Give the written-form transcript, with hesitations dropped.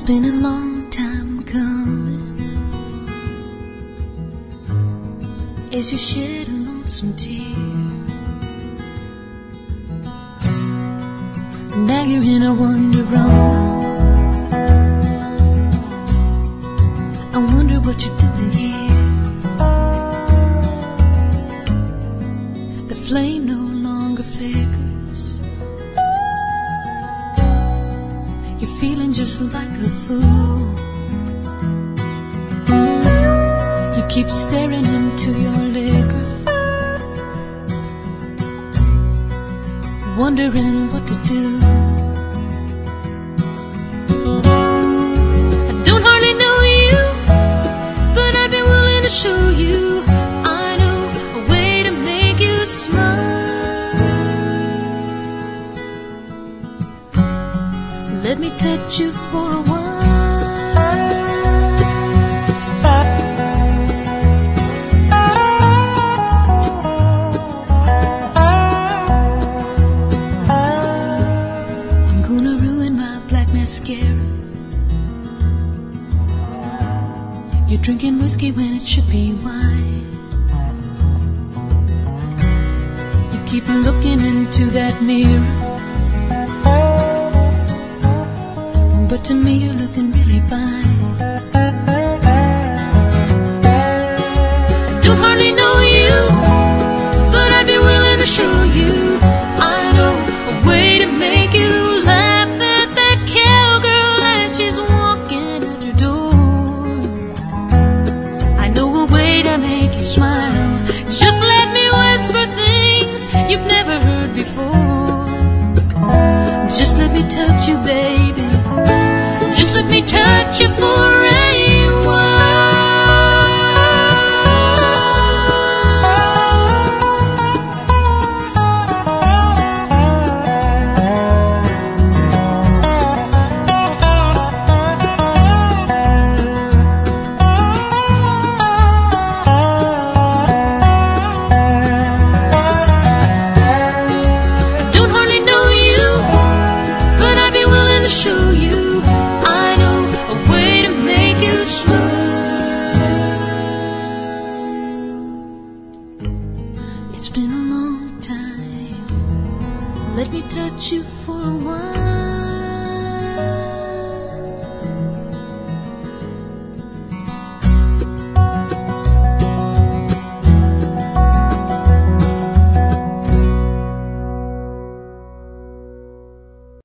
been a long time coming as you shed a lonesome tear. Now you're in a wonderama. I wonder what you're doing here. The flame no longer flickers. You're feeling just like a fool. You keep staring into your liquor, wondering what to do. I don't hardly know you, but I'd be willing to show you I know a way to make you smile. Let me touch you for a while. You're drinking whiskey when it should be wine. You keep looking into that mirror, but to me you're looking really fine. I don't hardly know you, but I'd be willing to show you I know a way to make you laugh at that cowgirl as she's walking out your door. I know a way to make you smile. Just let me whisper things you've never heard before. Just let me touch you, baby. Just let me touch you for